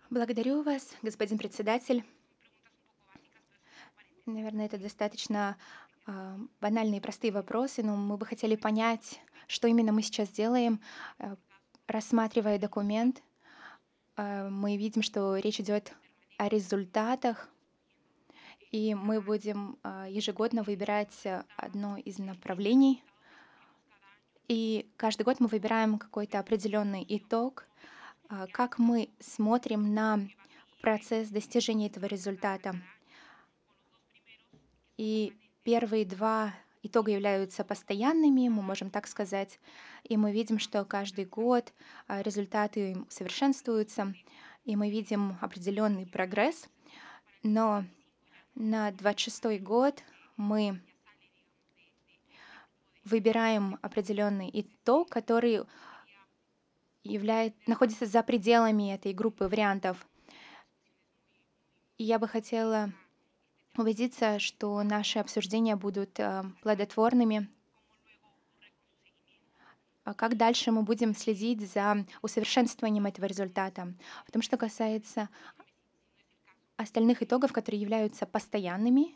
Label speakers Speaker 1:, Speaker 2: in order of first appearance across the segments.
Speaker 1: Благодарю вас, господин председатель. Наверное, это достаточно банальные и простые вопросы, но мы бы хотели понять, что именно мы сейчас делаем. Э, Рассматривая документ, мы видим, что речь идет о результатах, и мы будем ежегодно выбирать одно из направлений. И каждый год мы выбираем какой-то определенный итог, как мы смотрим на процесс достижения этого результата. И первые 2 итога являются постоянными, мы можем так сказать. И мы видим, что каждый год, результаты совершенствуются, и мы видим определенный прогресс. Но на 26-й год мы выбираем определенный итог, который находится за пределами этой группы вариантов. И я бы хотела убедиться, что наши обсуждения будут, плодотворными. А как дальше мы будем следить за усовершенствованием этого результата? Потому что касается остальных итогов, которые являются постоянными,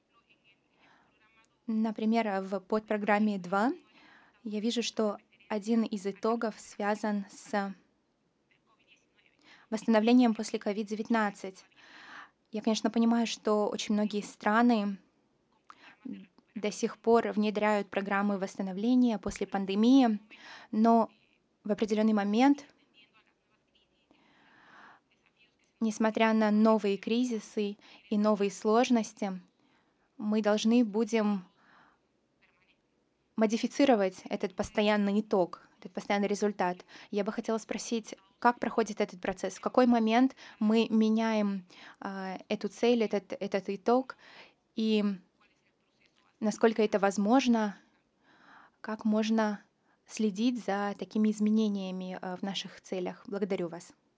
Speaker 1: например, в подпрограмме 2, я вижу, что один из итогов связан с восстановлением после COVID-19. Я, конечно, понимаю, что очень многие страны до сих пор внедряют программы восстановления после пандемии, но в определенный момент, несмотря на новые кризисы и новые сложности, мы должны будем модифицировать этот постоянный итог, этот постоянный результат. Я бы хотела спросить, как проходит этот процесс? В какой момент мы меняем эту цель, этот итог, и насколько это возможно, как можно следить за такими изменениями в наших целях? Благодарю вас.